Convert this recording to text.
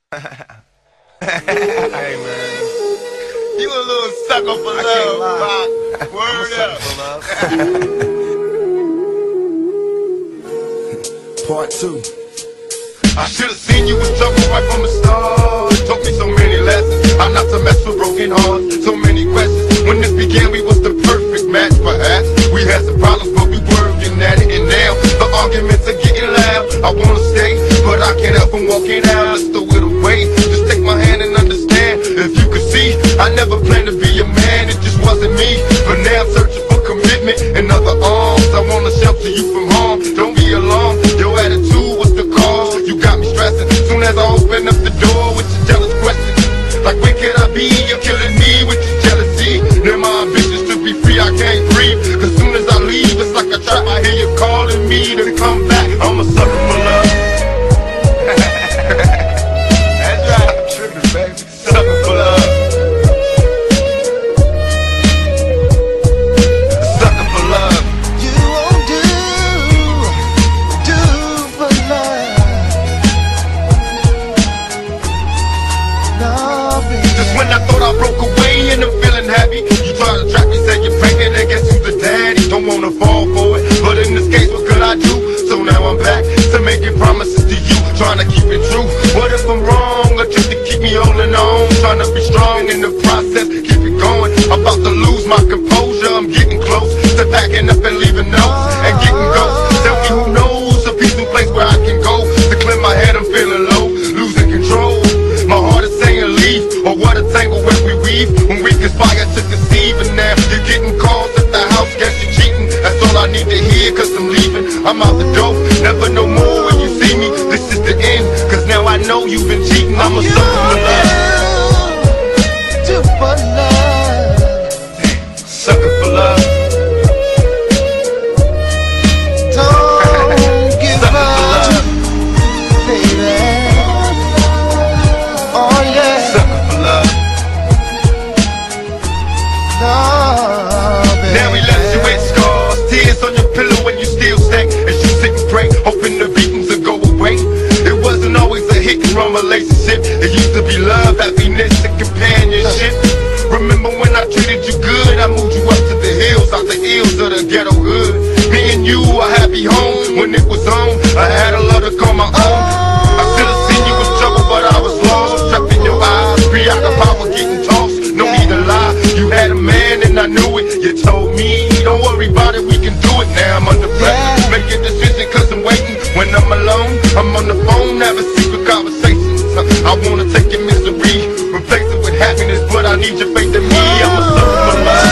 Hey man, you a little sucker for love, Pop. Word up. Part 2. I should've seen you was trouble right from the start. Taught me so many lessons, how not to mess with broken hearts. So many questions. When this began, we was the perfect match, perhaps. We had some problems, but we working at it. And now the arguments are getting loud. I wanna stay, but I can't help from walking out. Let's throw it away. Just take my hand and understand. If you could see, I never planned to be a man. It just wasn't me. But now I'm searching for commitment and other arms. I wanna shelter you from harm. Don't be alarmed. Your attitude was the cause. You got me stressing. Soon as I open up the door with your jealous questions, like where could I be? You're killing me with your jealousy. Now my ambitions to be free, I can't breathe. Cause soon as I leave, it's like a trap. I hear you calling me to come back. I'm a sucker for love. That's right, I'm tripping, baby. Sucker for love. Sucker for love. You won't do for love. No, baby. Just when I thought I broke away and I'm feeling happy, you try to trap me, say you're pregnant, and guess who's the daddy? Don't wanna fall for it, but in this case, what could I do? So now I'm back to making promises to you, trying to keep it true. What if I'm wrong, or just to keep me holding on? Trying to be strong in the process, keep it going. I'm about to lose my composure, I'm getting close to packing up and leaving notes and getting ghosts. Tell me who knows a peaceful place where I can go to clear my head. I'm feeling low, losing control. My heart is saying leave, or what a tangle when we weave. When we conspire to conceive, and now you're getting calls at the house, guess you're cheating. That's all I need to hear, cause I'm leaving. I'm out the door, never no more when you see me. This is the end, cause now I know you've been cheating. I'm a sucker for love. Do for love. Sucker for love. Don't give Sucker for up, love. baby. Oh yeah. Sucker for love. No, baby. Now we left you with scars, tears on your pillow when you still stay. And you sit and pray, hoping the beatings will go away. It wasn't always a hit and run relationship. It used to be love, happiness, and companionship. Remember when I treated you good? I moved you up to the hills, out the hills of the ghetto hood. Me and you, a happy home. When it was on, I had a love to call my own. I should have seen you was trouble, but I was lost. Trapped in your eyes, preoccupied with getting tossed. No need to lie, you had a man and I knew it. You told me, don't worry about it, we can do it. Now I'm under pressure, make a decision cause I'm waiting. When I'm alone, I'm on the phone, having secret conversations. I wanna take your misery, replace it with happiness, but I need your faith in me. I'm a sucker for love.